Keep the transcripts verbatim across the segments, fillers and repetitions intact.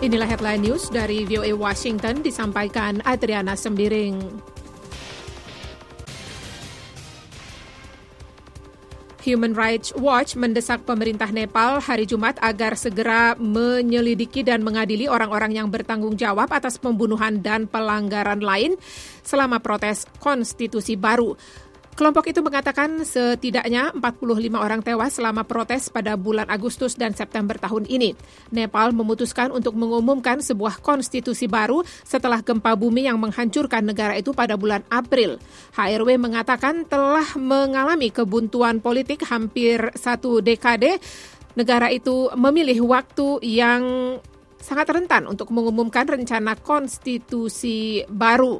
Inilah headline news dari V O A Washington, disampaikan Adriana Sembiring. Human Rights Watch mendesak pemerintah Nepal hari Jumat agar segera menyelidiki dan mengadili orang-orang yang bertanggung jawab atas pembunuhan dan pelanggaran lain selama protes konstitusi baru. Kelompok itu mengatakan setidaknya empat puluh lima orang tewas selama protes pada bulan Agustus dan September tahun ini. Nepal memutuskan untuk mengumumkan sebuah konstitusi baru setelah gempa bumi yang menghancurkan negara itu pada bulan April. H R W mengatakan telah mengalami kebuntuan politik hampir satu dekade. Negara itu memilih waktu yang sangat rentan untuk mengumumkan rencana konstitusi baru.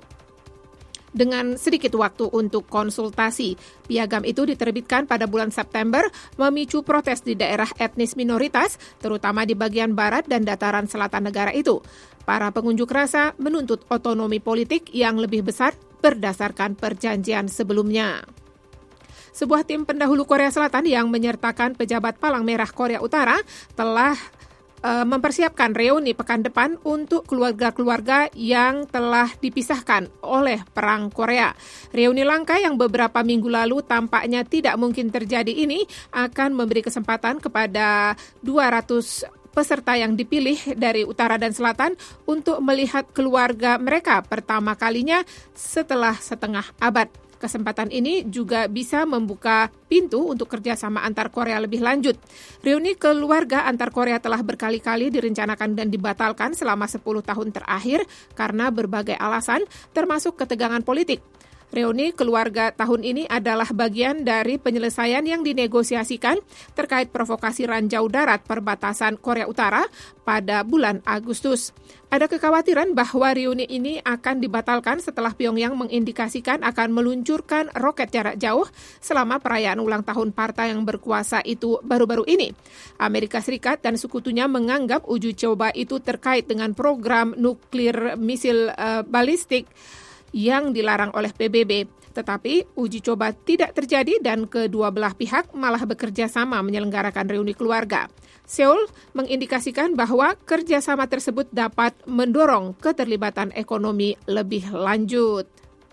Dengan sedikit waktu untuk konsultasi, piagam itu diterbitkan pada bulan September, memicu protes di daerah etnis minoritas, terutama di bagian barat dan dataran selatan negara itu. Para pengunjuk rasa menuntut otonomi politik yang lebih besar berdasarkan perjanjian sebelumnya. Sebuah tim pendahulu Korea Selatan yang menyertakan pejabat Palang Merah Korea Utara telah mempersiapkan reuni pekan depan untuk keluarga-keluarga yang telah dipisahkan oleh Perang Korea. Reuni langka yang beberapa minggu lalu tampaknya tidak mungkin terjadi ini akan memberi kesempatan kepada dua ratus peserta yang dipilih dari utara dan selatan untuk melihat keluarga mereka pertama kalinya setelah setengah abad. Kesempatan ini juga bisa membuka pintu untuk kerjasama antar Korea lebih lanjut. Reuni keluarga antar Korea telah berkali-kali direncanakan dan dibatalkan selama sepuluh tahun terakhir karena berbagai alasan, termasuk ketegangan politik. Reuni keluarga tahun ini adalah bagian dari penyelesaian yang dinegosiasikan terkait provokasi ranjau darat perbatasan Korea Utara pada bulan Agustus. Ada kekhawatiran bahwa reuni ini akan dibatalkan setelah Pyongyang mengindikasikan akan meluncurkan roket jarak jauh selama perayaan ulang tahun partai yang berkuasa itu baru-baru ini. Amerika Serikat dan sekutunya menganggap uji coba itu terkait dengan program nuklir misil uh, balistik yang dilarang oleh P B B. Tetapi uji coba tidak terjadi dan kedua belah pihak malah bekerja sama menyelenggarakan reuni keluarga. Seoul mengindikasikan bahwa kerjasama tersebut dapat mendorong keterlibatan ekonomi lebih lanjut.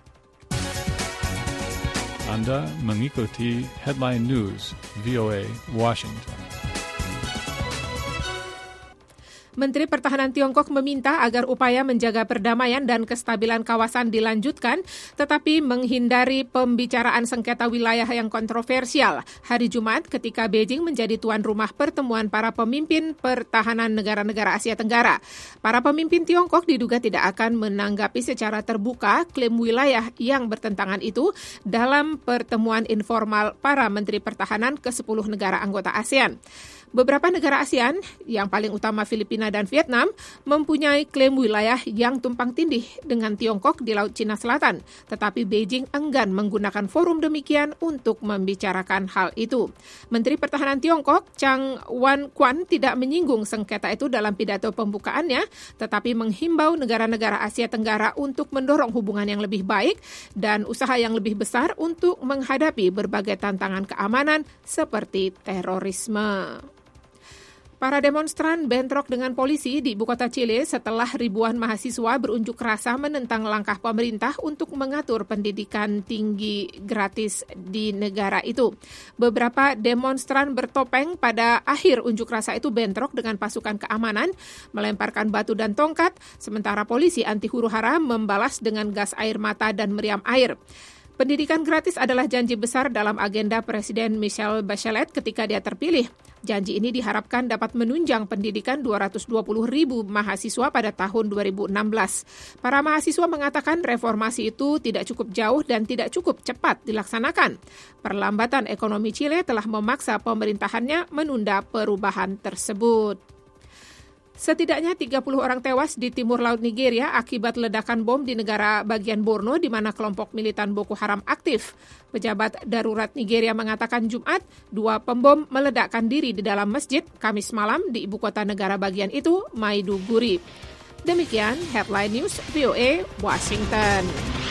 Anda mengikuti Headline News V O A Washington. Menteri Pertahanan Tiongkok meminta agar upaya menjaga perdamaian dan kestabilan kawasan dilanjutkan, tetapi menghindari pembicaraan sengketa wilayah yang kontroversial hari Jumat ketika Beijing menjadi tuan rumah pertemuan para pemimpin pertahanan negara-negara Asia Tenggara. Para pemimpin Tiongkok diduga tidak akan menanggapi secara terbuka klaim wilayah yang bertentangan itu dalam pertemuan informal para Menteri Pertahanan ke sepuluh negara anggota ASEAN. Beberapa negara ASEAN, yang paling utama Filipina dan Vietnam, mempunyai klaim wilayah yang tumpang tindih dengan Tiongkok di Laut Cina Selatan. Tetapi Beijing enggan menggunakan forum demikian untuk membicarakan hal itu. Menteri Pertahanan Tiongkok, Chang Wan-Kwan, tidak menyinggung sengketa itu dalam pidato pembukaannya, tetapi menghimbau negara-negara Asia Tenggara untuk mendorong hubungan yang lebih baik dan usaha yang lebih besar untuk menghadapi berbagai tantangan keamanan seperti terorisme. Para demonstran bentrok dengan polisi di ibu kota Chile setelah ribuan mahasiswa berunjuk rasa menentang langkah pemerintah untuk mengatur pendidikan tinggi gratis di negara itu. Beberapa demonstran bertopeng pada akhir unjuk rasa itu bentrok dengan pasukan keamanan, melemparkan batu dan tongkat, sementara polisi anti huru-hara membalas dengan gas air mata dan meriam air. Pendidikan gratis adalah janji besar dalam agenda Presiden Michelle Bachelet ketika dia terpilih. Janji ini diharapkan dapat menunjang pendidikan dua ratus dua puluh ribu mahasiswa pada tahun dua ribu enam belas. Para mahasiswa mengatakan reformasi itu tidak cukup jauh dan tidak cukup cepat dilaksanakan. Perlambatan ekonomi Chile telah memaksa pemerintahannya menunda perubahan tersebut. Setidaknya tiga puluh orang tewas di timur laut Nigeria akibat ledakan bom di negara bagian Borno di mana kelompok militan Boko Haram aktif. Pejabat darurat Nigeria mengatakan Jumat, dua pembom meledakkan diri di dalam masjid Kamis malam di ibu kota negara bagian itu, Maiduguri. Demikian Headline News V O A Washington.